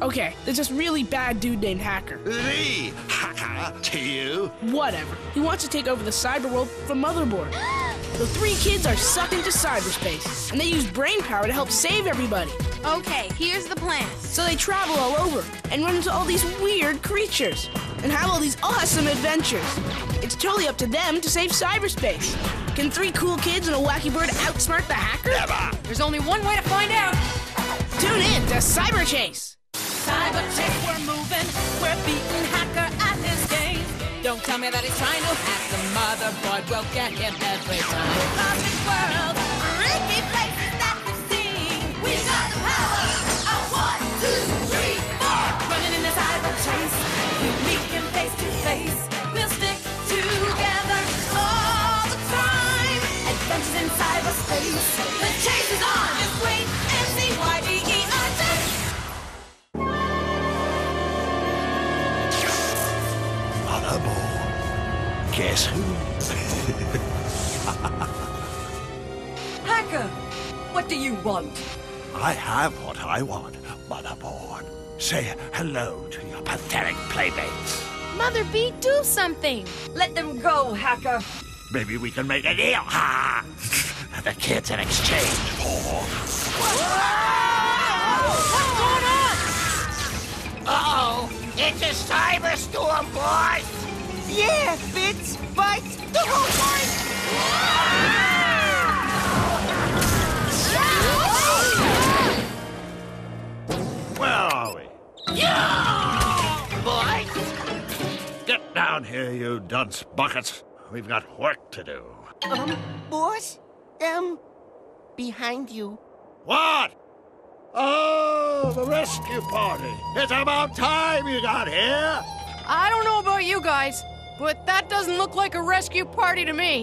Okay, there's this really bad dude named Hacker. The Hacker to you? Whatever. He wants to take over the cyber world from Motherboard. The three kids are sucked into cyberspace, and they use brain power to help save everybody. Okay, here's the plan. So they travel all over and run into all these weird creatures and have all these awesome adventures. It's totally up to them to save cyberspace. Can three cool kids and a wacky bird outsmart the Hacker? Never! There's only one way to find out. Tune in to Cyber Chase. Cyber Chase, we're moving. We're beating Hacker at his game. Don't tell me that he's trying to hack the motherboard. We'll get him every time. Cosmic world, freaky places that we've seen. We got the power of 1, 2, 3, 4. Running in the Cyber Chase, we meet him face to face. We'll stick together all the time. Adventures in cyberspace. The chase is on. Just wait and see YBERJ. Motherboard. Guess who? Hacker, what do you want? I have what I want, Motherboard. Say hello to your pathetic playmates. Mother B, do something. Let them go, Hacker. Maybe we can make a deal. Ha! The kids in exchange for... What's going on? Uh-oh! It's a cyberstorm, boys! Yeah, Fitz, Bites, the whole Where are we? Boys? Get down here, you dunce buckets. We've got work to do. boss? Behind you. What? Oh, the rescue party. It's about time you got here. I don't know about you guys, but that doesn't look like a rescue party to me.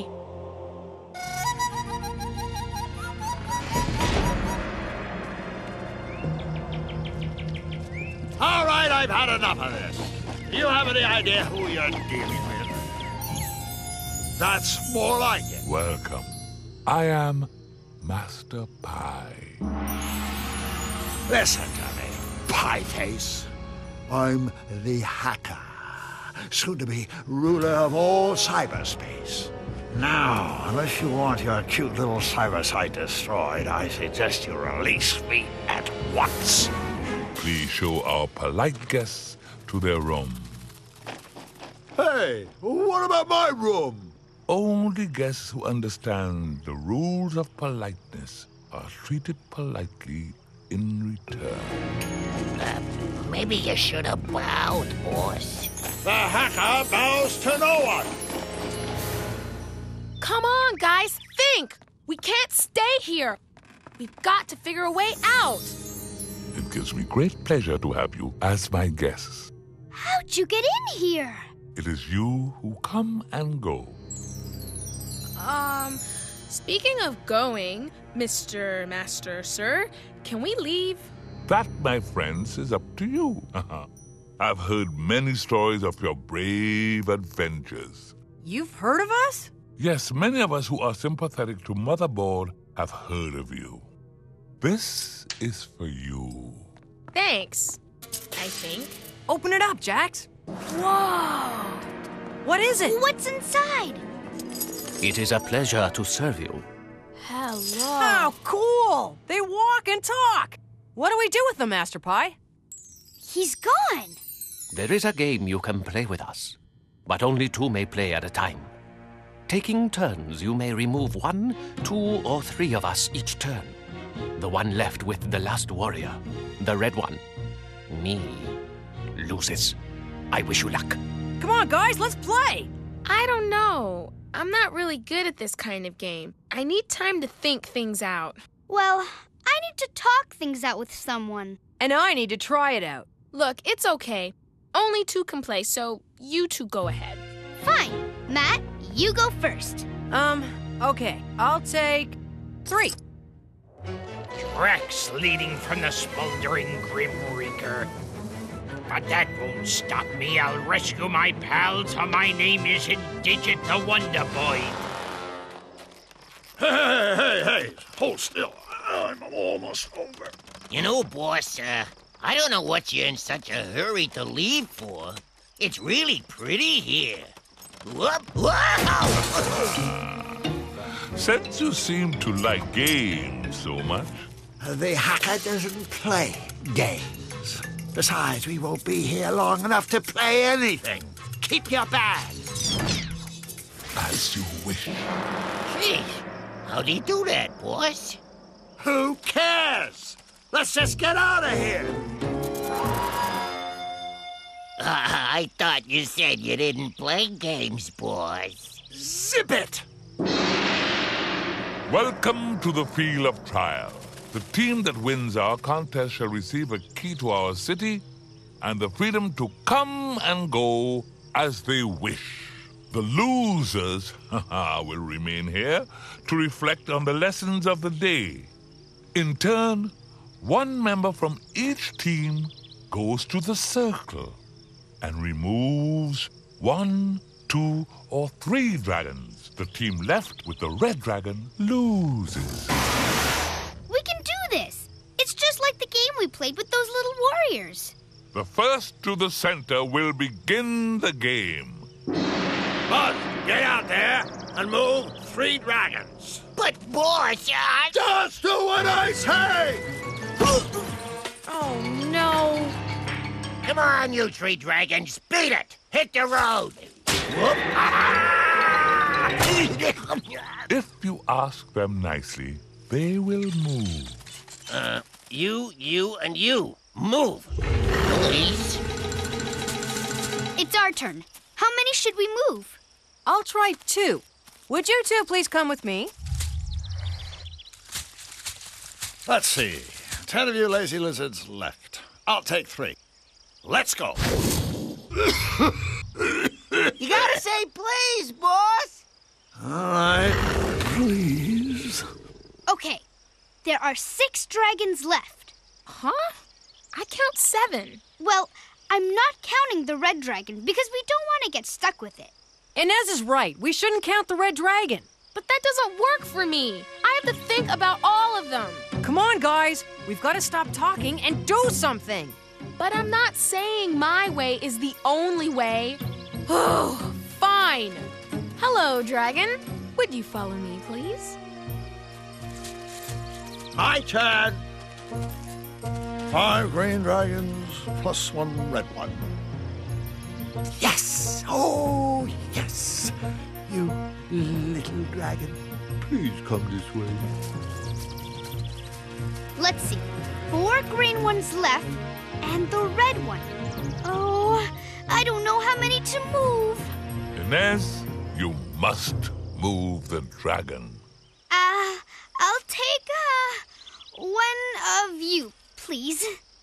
All right, I've had enough of this. Do you have any idea who you're dealing with? That's more like it. Welcome. I am Master Pie. Listen to me, Pie Face. I'm the Hacker, soon to be ruler of all cyberspace. Now, unless you want your cute little cyber site destroyed, I suggest you release me at once. Please show our polite guests to their room. Hey, what about my room? Only guests who understand the rules of politeness are treated politely in return. Maybe you should have bowed, boss. The Hacker bows to no one. Come on, guys, think! We can't stay here. We've got to figure a way out. It gives me great pleasure to have you as my guests. How'd you get in here? It is you who come and go. Speaking of going, Mr. Master, sir, can we leave? That, my friends, is up to you. I've heard many stories of your brave adventures. You've heard of us? Yes, many of us who are sympathetic to Motherboard have heard of you. This is for you. Thanks, I think. Open it up, Jax. Whoa! What is it? What's inside? It is a pleasure to serve you. Hello. Oh, cool! They walk and talk! What do we do with them, Master Pie? He's gone. There is a game you can play with us, but only 2 may play at a time. Taking turns, you may remove 1, 2, or 3 of us each turn. The one left with the last warrior, the red one, me, loses. I wish you luck. Come on, guys, let's play! I don't know. I'm not really good at this kind of game. I need time to think things out. Well, I need to talk things out with someone. And I need to try it out. Look, it's okay. Only 2 can play, so you 2 go ahead. Fine. Matt, you go first. Okay. I'll take 3. Tracks leading from the smoldering Grim Reaker. But that won't stop me. I'll rescue my pals, so my name isn't Digit the Wonder Boy. Hey! Hold still. I'm almost over. You know, boss, I don't know what you're in such a hurry to leave for. It's really pretty here. Whoop! Whoa! Since you seem to like games so much... The hacker doesn't play games. Besides, we won't be here long enough to play anything. Keep your bag. As you wish. Gee, how'd he do that, boss? Who cares? Let's just get out of here. I thought you said you didn't play games, boss. Zip it! Welcome to the field of trial. The team that wins our contest shall receive a key to our city and the freedom to come and go as they wish. The losers will remain here to reflect on the lessons of the day. In turn, one member from each team goes to the circle and removes 1, 2, or 3 dragons. The team left with the red dragon loses. We can do this. It's just like the game we played with those little warriors. The first to the center will begin the game. Buzz, get out there and move 3 dragons. But, boss, I... Just do what I say! Oh, no. Come on, you 3 dragons. Beat it. Hit the road. Whoop. If you ask them nicely, they will move. You, and you. Move. Please. It's our turn. How many should we move? I'll try 2. Would you 2 please come with me? Let's see. 10 of you lazy lizards left. I'll take 3. Let's go. You gotta say please, boss. All right, please. Okay, there are 6 dragons left. Huh? I count 7. Well, I'm not counting the red dragon because we don't want to get stuck with it. Inez is right. We shouldn't count the red dragon. But that doesn't work for me. I have to think about all of them. Come on, guys. We've got to stop talking and do something. But I'm not saying my way is the only way. Oh, fine. Hello, dragon. Would you follow me, please? My turn. 5 green dragons plus 1 red one. Yes! Oh, yes! You little dragon, please come this way. Let's see. 4 green ones left and the red one. Oh, I don't know how many to move. Inez, you must move the dragon. I'll take, one of you, please.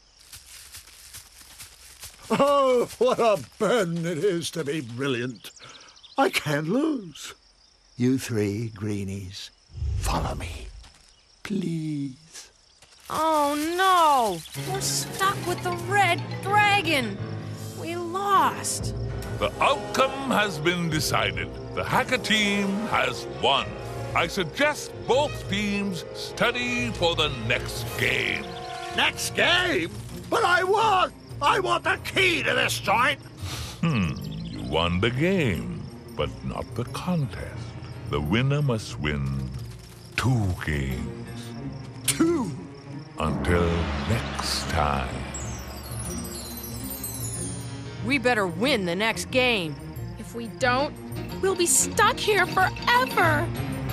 Oh, what a burden it is to be brilliant. I can't lose. You 3 greenies, follow me, please. Oh, no. We're stuck with the red dragon. We lost. The outcome has been decided. The hacker team has won. I suggest both teams study for the next game. Next game? But I want the key to this joint. You won the game, but not the contest. The winner must win 2 games. 2? Until next time. We better win the next game. If we don't, we'll be stuck here forever.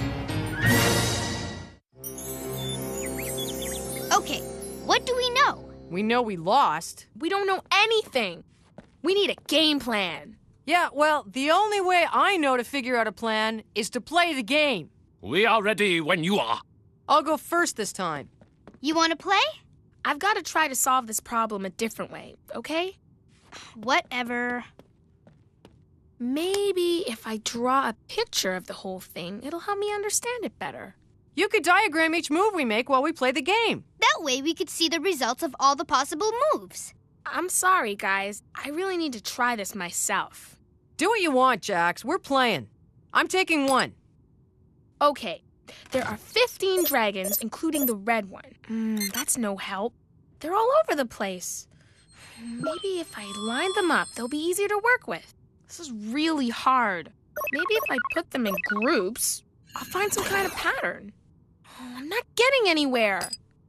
Okay, what do we know? We know we lost. We don't know anything. We need a game plan. Yeah, well, the only way I know to figure out a plan is to play the game. We are ready when you are. I'll go first this time. You want to play? I've got to try to solve this problem a different way, okay? Whatever. Maybe if I draw a picture of the whole thing, it'll help me understand it better. You could diagram each move we make while we play the game. That way we could see the results of all the possible moves. I'm sorry, guys. I really need to try this myself. Do what you want, Jax. We're playing. I'm taking 1. Okay, there are 15 dragons, including the red one. That's no help. They're all over the place. Maybe if I line them up, they'll be easier to work with. This is really hard. Maybe if I put them in groups, I'll find some kind of pattern. Oh, I'm not getting anywhere.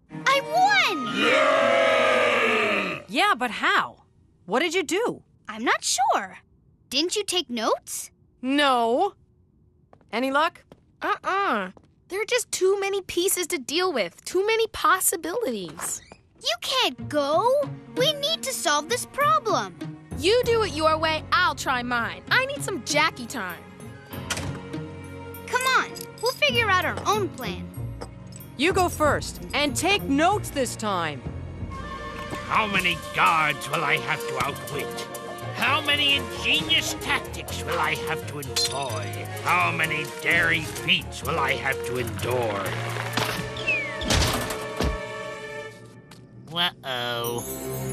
I won! Yeah, but how? What did you do? I'm not sure. Didn't you take notes? No. Any luck? There are just too many pieces to deal with. Too many possibilities. You can't go. We need to solve this problem. You do it your way, I'll try mine. I need some Jackie time. Come on, we'll figure out our own plan. You go first, and take notes this time. How many guards will I have to outwit? How many ingenious tactics will I have to employ? How many daring feats will I have to endure? Uh-oh.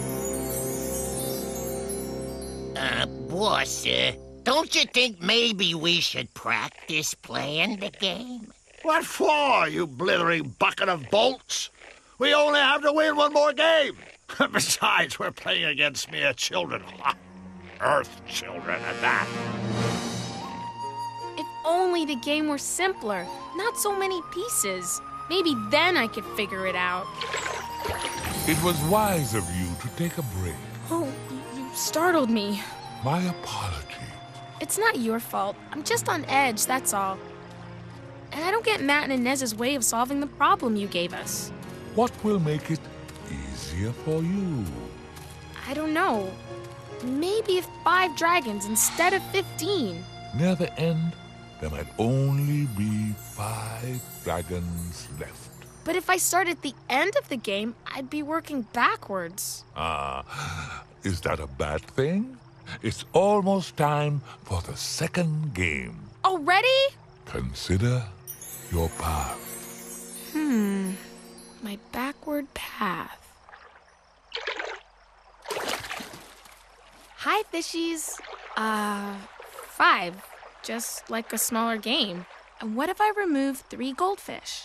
Boss, don't you think maybe we should practice playing the game? What for, you blithering bucket of bolts? We only have to win one more game. Besides, we're playing against mere children. Earth children at that. If only the game were simpler, not so many pieces. Maybe then I could figure it out. It was wise of you to take a break. Oh, you startled me. My apology. It's not your fault. I'm just on edge, that's all. And I don't get Matt and Inez's way of solving the problem you gave us. What will make it easier for you? I don't know. Maybe if 5 dragons instead of 15. Near the end, there might only be 5 dragons left. But if I start at the end of the game, I'd be working backwards. Is that a bad thing? It's almost time for the second game. Already? Consider your path. My backward path. Hi, fishies. 5. Just like a smaller game. And what if I remove 3 goldfish?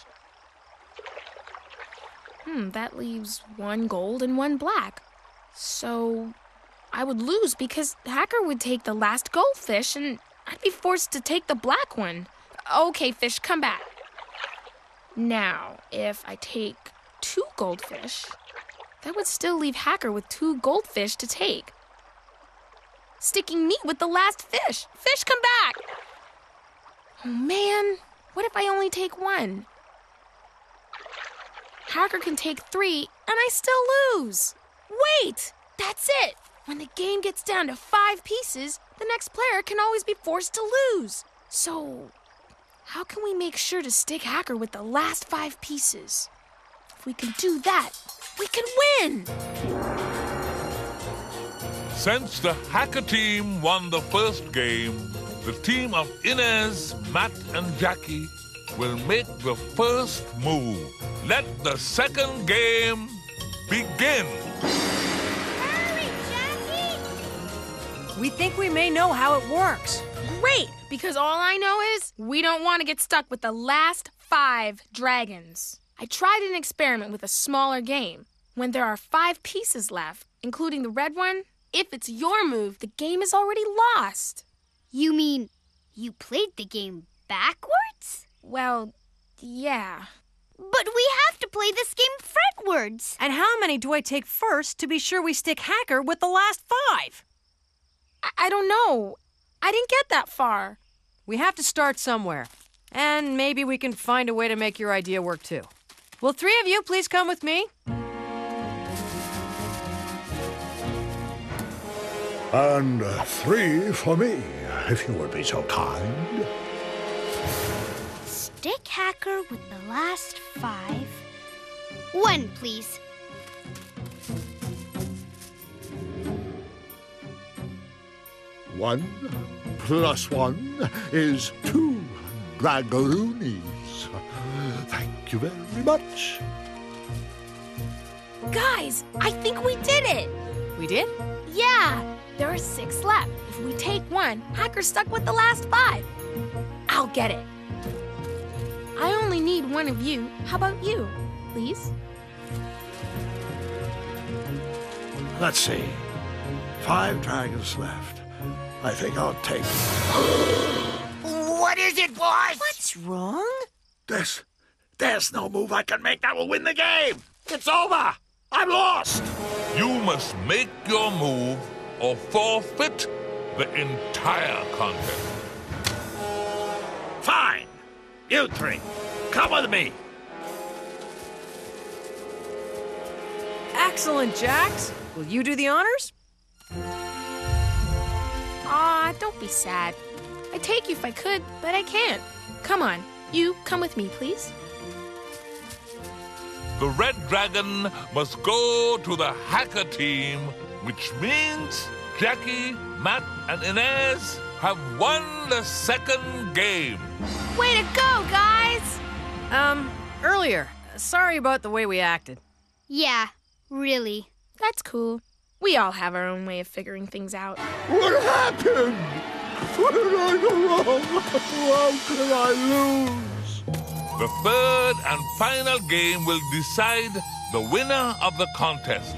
That leaves 1 gold and 1 black. So I would lose because Hacker would take the last goldfish and I'd be forced to take the black one. Okay, fish, come back. Now, if I take 2 goldfish, that would still leave Hacker with 2 goldfish to take. Sticking me with the last fish. Fish, come back! Oh, man. What if I only take 1? Hacker can take 3, and I still lose. Wait! That's it! When the game gets down to 5 pieces, the next player can always be forced to lose. So, how can we make sure to stick Hacker with the last 5 pieces? If we can do that, we can win! Since the Hacker team won the first game, the team of Inez, Matt, and Jackie will make the first move. Let the second game begin. Hurry, Jackie! We think we may know how it works. Great, because all I know is we don't want to get stuck with the last 5 dragons. I tried an experiment with a smaller game. When there are 5 pieces left, including the red one, if it's your move, the game is already lost. You mean you played the game backwards? Well, yeah. But we have to play this game frontwards. And how many do I take first to be sure we stick Hacker with the last 5? I don't know. I didn't get that far. We have to start somewhere. And maybe we can find a way to make your idea work too. Will 3 of you please come with me? And 3 for me, if you would be so kind. Stick Hacker with the last 5. 1, please. One plus 1 is 2 dragaroonies. Thank you very much. Guys, I think we did it. We did? Yeah, there are 6 left. If we take 1, Hacker's stuck with the last 5. I'll get it. I only need 1 of you. How about you, please? Let's see. 5 dragons left. I think I'll take... What is it, boss? What's wrong? There's no move I can make that will win the game. It's over. I'm lost. You must make your move or forfeit the entire contest. Fine. You 3, come with me. Excellent, Jax. Will you do the honors? Aw, don't be sad. I'd take you if I could, but I can't. Come on, you come with me, please. The Red Dragon must go to the Hacker team, which means Jackie, Matt, and Inez have won the second game. Way to go, guys! Earlier. Sorry about the way we acted. Yeah, really. That's cool. We all have our own way of figuring things out. What happened? What did I go wrong? How could I lose? The third and final game will decide the winner of the contest.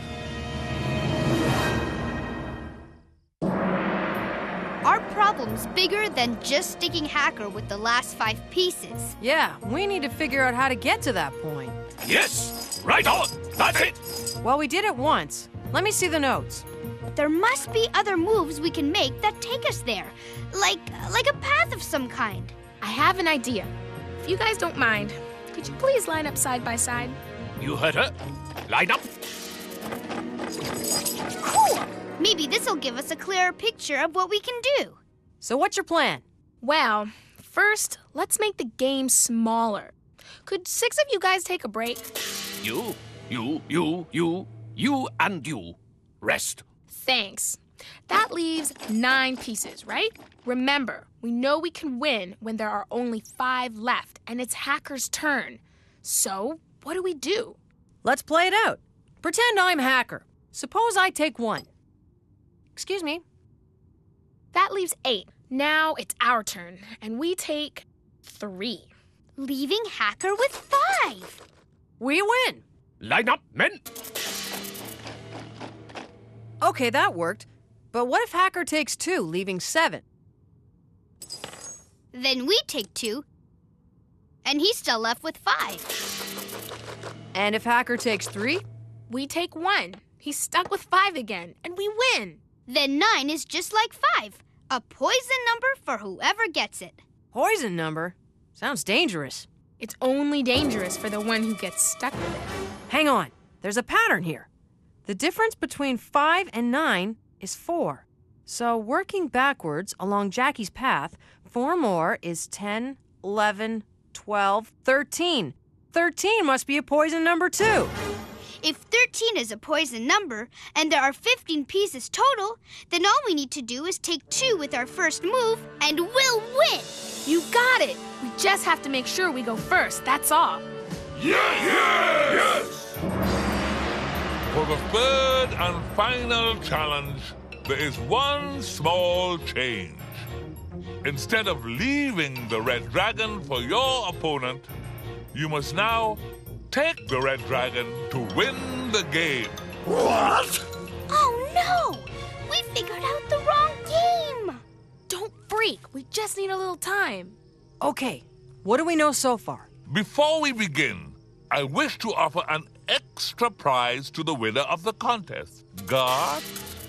Our problem's bigger than just sticking Hacker with the last 5 pieces. Yeah, we need to figure out how to get to that point. Yes, right on. That's it. Well, we did it once. Let me see the notes. There must be other moves we can make that take us there. Like a path of some kind. I have an idea. If you guys don't mind, could you please line up side by side? You heard her. Line up. Cool! Maybe this'll give us a clearer picture of what we can do. So what's your plan? Well, first, let's make the game smaller. Could 6 of you guys take a break? You, and you. Rest. Thanks. That leaves 9 pieces, right? Remember, we know we can win when there are only 5 left, and it's Hacker's turn. So, what do we do? Let's play it out. Pretend I'm Hacker. Suppose I take 1. Excuse me. That leaves 8. Now it's our turn, and we take 3. Leaving Hacker with 5. We win. Line up, men. Okay, that worked. But what if Hacker takes 2, leaving 7? Then we take 2, and he's still left with 5. And if Hacker takes 3? We take 1. He's stuck with 5 again, and we win. Then 9 is just like 5. A poison number for whoever gets it. Poison number? Sounds dangerous. It's only dangerous for the one who gets stuck with it. Hang on. There's a pattern here. The difference between 5 and 9 is 4. So working backwards along Jackie's path, 4 more is 10, 11, 12, 13. 13 must be a poison number too. If 13 is a poison number, and there are 15 pieces total, then all we need to do is take 2 with our first move, and we'll win! You got it! We just have to make sure we go first, that's all. Yes! For the third and final challenge, there is one small change. Instead of leaving the Red Dragon for your opponent, you must now take the Red Dragon to win the game. What? Oh no! We figured out the wrong game! Don't freak, we just need a little time. Okay, what do we know so far? Before we begin, I wish to offer an extra prize to the winner of the contest. Guard?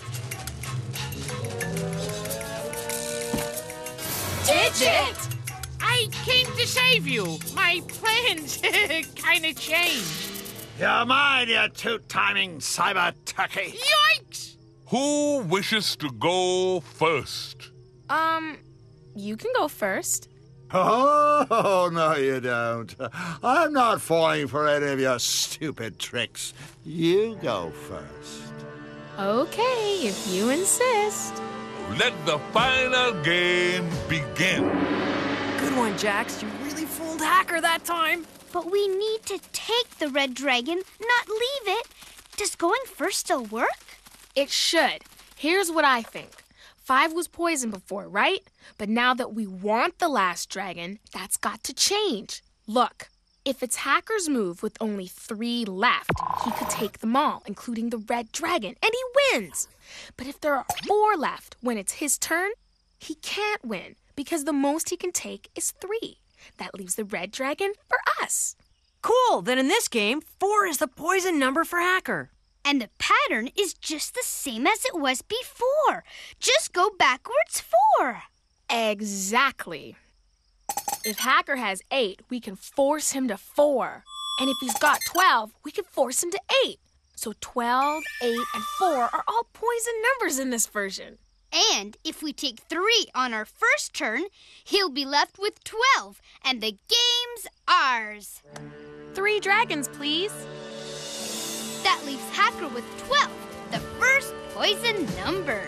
Digit! I came to save you. My plans kind of changed. You're mine, you two-timing cyber turkey. Yikes! Who wishes to go first? You can go first. Oh, no, you don't. I'm not falling for any of your stupid tricks. You go first. Okay, if you insist. Let the final game begin. Good one, Jax. You really fooled Hacker that time. But we need to take the red dragon, not leave it. Does going first still work? It should. Here's what I think. 5 was poison before, right? But now that we want the last dragon, that's got to change. Look, If it's Hacker's move with only 3 left, he could take them all, including the red dragon, and he wins. But if there are 4 left when it's his turn, he can't win because the most he can take is 3. That leaves the red dragon for us. Cool, then in this game, 4 is the poison number for Hacker. And the pattern is just the same as it was before. Just go backwards 4. Exactly. If Hacker has 8, we can force him to 4. And if he's got 12, we can force him to 8. So 12, 8, and 4 are all poison numbers in this version. And if we take 3 on our first turn, he'll be left with 12, and the game's ours. 3 dragons, please. That leaves Hacker with 12, the first poison number.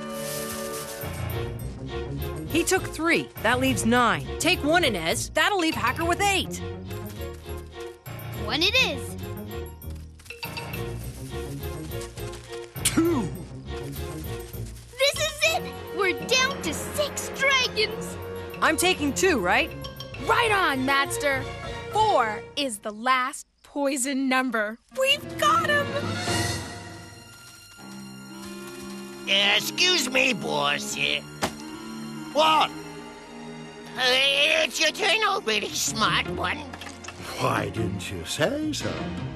He took 3. That leaves 9. Take 1, Inez. That'll leave Hacker with 8. 1 it is. 2. This is it. We're down to 6 dragons. I'm taking 2, right? Right on, Madster. 4 is the last poison number. We've got him! Excuse me, boss. What? It's your turn already, smart one. Why didn't you say so?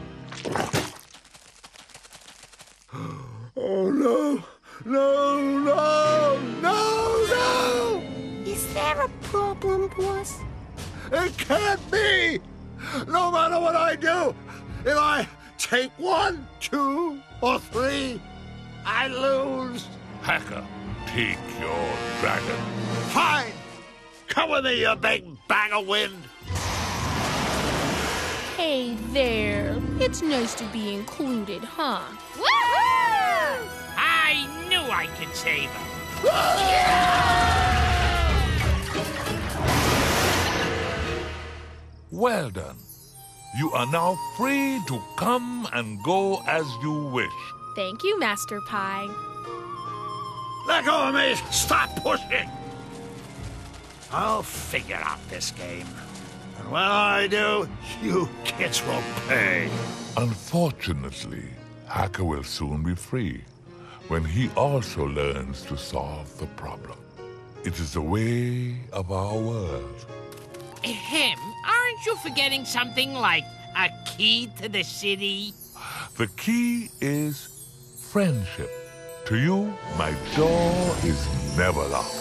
Oh, no. No, no, no, no! Is there a problem, boss? It can't be! No matter what I do, if I take 1, 2, or 3, I lose. Hacker, take your dragon. Fine! Come with me, you big bag of wind! Hey there. It's nice to be included, huh? Woohoo! I knew I could save him. Well done. You are now free to come and go as you wish. Thank you, Master Pie. Let go of me! Stop pushing! I'll figure out this game. And when I do, you kids will pay. Unfortunately, Hacker will soon be free when he also learns to solve the problem. It is the way of our world. Ahem, aren't you forgetting something like a key to the city? The key is friendship. To you, my door is never locked.